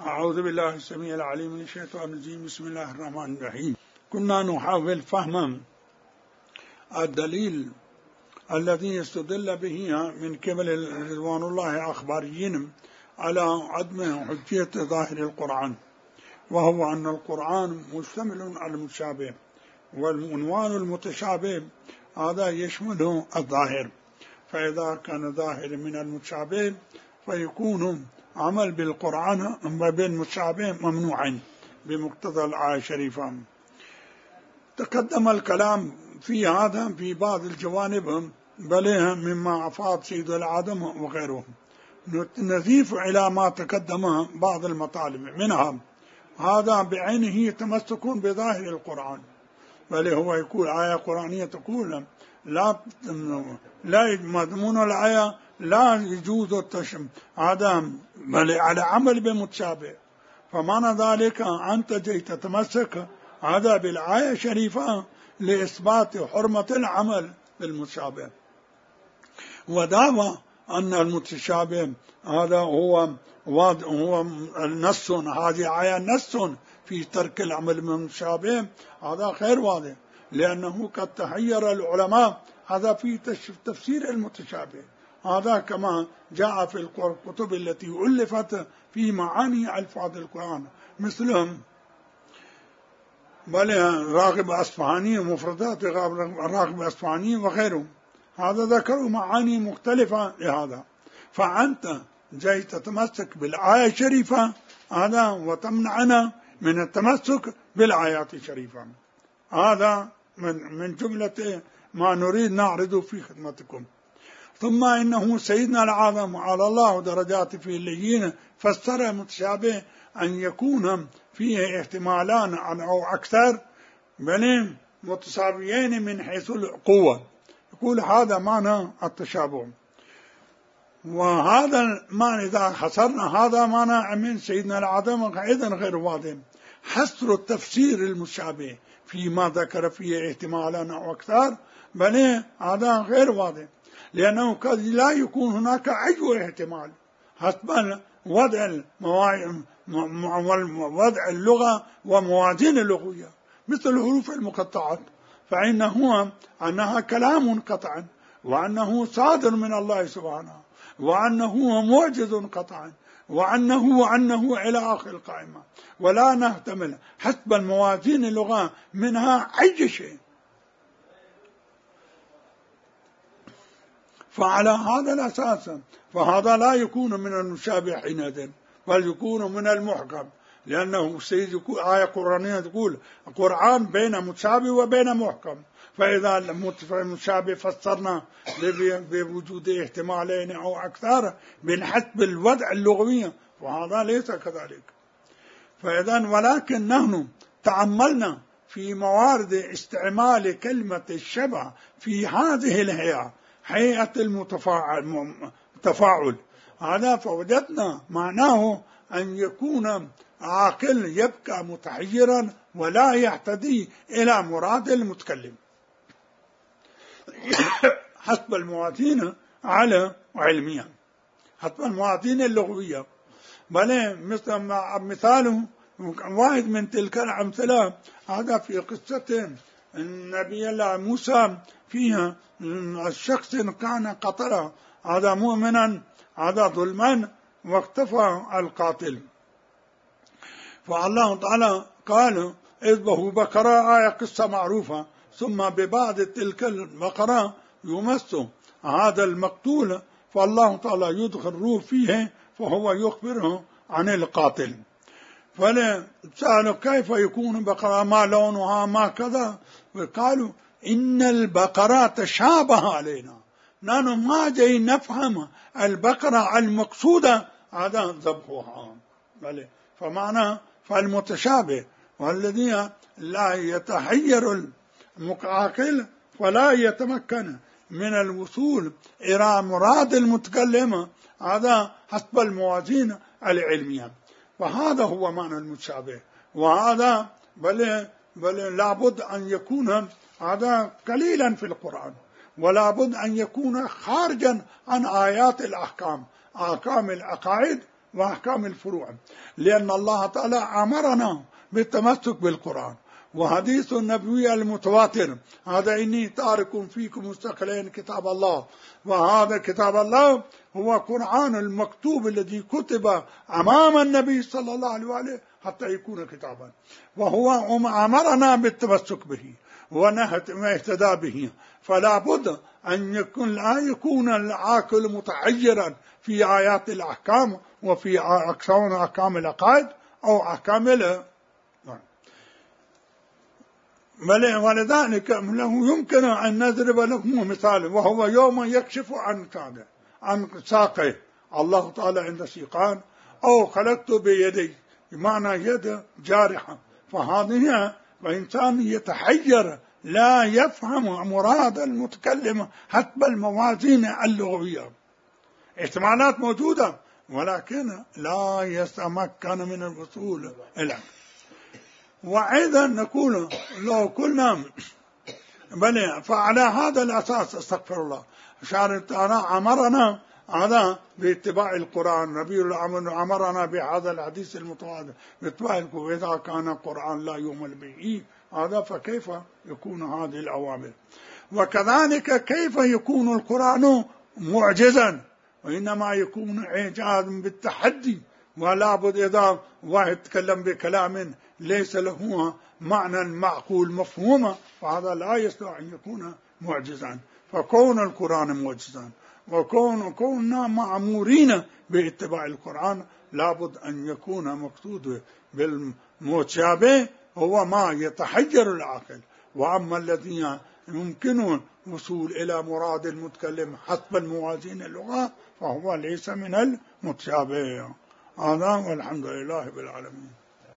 أعوذ بالله السميع العليم من الشيطان الرجيم. بسم الله الرحمن الرحيم. كنا نحاول فهم الدليل الذي يستدل به من قبل رضوان الله أخباريين على عدم حجية ظاهر القرآن، وهو أن القرآن مشتمل على المتشابه، والعنوان المتشابه هذا يشمل الظاهر، فإذا كان ظاهر من المتشابه فيكون عمل بالقرآن بالمتشابه ممنوعا بمقتضى الآية الشريفة. تقدم الكلام في هذا في بعض الجوانب بل مما أفاض سيد العالم وغيره. نضيف إلى ما تقدم بعض المطالب، منها هذا بعينه تمسك بظاهر القرآن، بل هو يقول آية قرآنية تقول لا مضمون الآية لا يجوز التشم هذا بل على عمل بمتشابه، فمعنى ذلك أنت جيت تتمسك هذا بالآية الشريفة لإثبات حرمة العمل بالمتشابه، ودعوى أن المتشابه هذا هو النص، هذه آية نص في ترك العمل بالمتشابه، هذا غير واضح، لأنه قد تحير العلماء هذا في تفسير المتشابه، هذا كما جاء في الكتب التي ألفت في معاني ألفاظ القرآن، مثلهم بل راغب أصفهاني ومفردات راغب أصفهاني وغيره، هذا ذكروا معاني مختلفة لهذا. فأنت جاي تتمسك بالآية الشريفة هذا وتمنعنا من التمسك بالآيات الشريفة، هذا من جملة ما نريد نعرض في خدمتكم. ثم إنه سيدنا العظم على الله درجات في الليين فسر المتشابه أن يكون فيه احتمالان أو أكثر بل متساويين من حيث القوة، يقول هذا معنى التشابه، وهذا المعنى إذا حصرنا هذا معنى من سيدنا العظم أيضا غير واضح. حصر التفسير المشابه فيما ذكر فيه احتمالان أو أكثر بل هذا غير واضح، لأنه قد لا يكون هناك أي احتمال حسب وضع اللغة وموازين اللغوية، مثل الحروف المقطعات أنها كلام قطعا، وأنه صادر من الله سبحانه، وأنه معجز قطعا، وأنه إلى آخر القائمة، ولا نحتمل حسب الموازين اللغة منها أي شيء. فعلى هذا الأساس فهذا لا يكون من المشابه حينئذ، بل يكون من المحكم، لأنه سيد يقول آية قرآنية تقول القرآن بين متشابه وبين محكم، فإذا المتشابه فسرنا بوجود احتمالين أو أكثر من حسب الوضع اللغوي، وهذا ليس كذلك. فإذا ولكن نحن تعملنا في موارد استعمال كلمة الشبه في هذه الهيئة، هيئة التفاعل هذا، فوجدنا معناه أن يكون عاقل يبقى متحيرا ولا يهتدي إلى مراد المتكلم حسب الموازين على علميا، حسب الموازين اللغوية. بل مثال واحد من تلك الأمثلة هذا في قصة النبي الله موسى فيها الشخص كان قتل هذا مؤمنا هذا ظلما واختفى القاتل، فالله تعالى قال اذبحوا بقرة، آية قصة معروفة، ثم ببعض تلك البقرة يمس هذا المقتول، فالله تعالى يدخل روح فيه فهو يخبره عن القاتل، فسألوا كيف يكون بقرة ما لونها ما كذا، وقالوا إن البقرة تشابه علينا، نحن ما جاي نفهم البقرة المقصودة هذا ذبحها، فمعنى فالمتشابه والذي لا يتحير المعاقل فلا يتمكن من الوصول إلى مراد المتكلم، هذا حسب الموازين العلمية، وهذا هو معنى المتشابه. وهذا بل لابد أن يكون هذا قليلا في القرآن، ولا بد أن يكون خارجا عن آيات الأحكام، أحكام العقائد وأحكام الفروع، لأن الله تعالى أمرنا بالتمسك بالقرآن. وحديث النبوي المتواتر هذا إني تارك فيكم مستقلين كتاب الله، وهذا كتاب الله هو قرآن المكتوب الذي كتب أمام النبي صلى الله عليه وآله حتى يكون كتابا، وهو أمرنا بالتمسك به واهتدى به. فلا بد أن لا يكون العاقل متحيرا في آيات الأحكام وفي أحكام العقائد أو أحكام ولذلك يمكن أن نضرب لكم مثال، وهو يوم يكشف عن ساقه الله تعالى عند سيقان، أو خلقت بيدي بمعنى يد جارحة. فهذه وإنسان يتحير لا يفهم مراد المتكلم حسب الموازين اللغوية. احتمالات موجودة ولكن لا يتمكن من الوصول إليه. وأيضا نقول لو قلنا بل فعلى هذا الأساس استغفر الله شارع أمرنا هذا باتباع القرآن. نبي الله أمرنا بهذا الحديث المتواتر باتباع القرآن. إذا كان القرآن لا يؤمن به هذا فكيف يكون هذه الأوامر؟ وكذلك كيف يكون القرآن معجزا؟ وإنما يكون إعجاز بالتحدي، ولا بد إذا واحد تكلم بكلام ليس له معنى معقول مفهوم فهذا لا يستطيع أن يكون معجزا. فكون القرآن معجزا وكوننا مأمورين باتباع القرآن لابد أن يكون مقصود بالمتشابه هو ما يتحجر العقل. وأما الذين يمكن الوصول إلى مراد المتكلم حسب الموازين اللغة فهو ليس من المتشابه. هذا والحمد لله بالعالمين.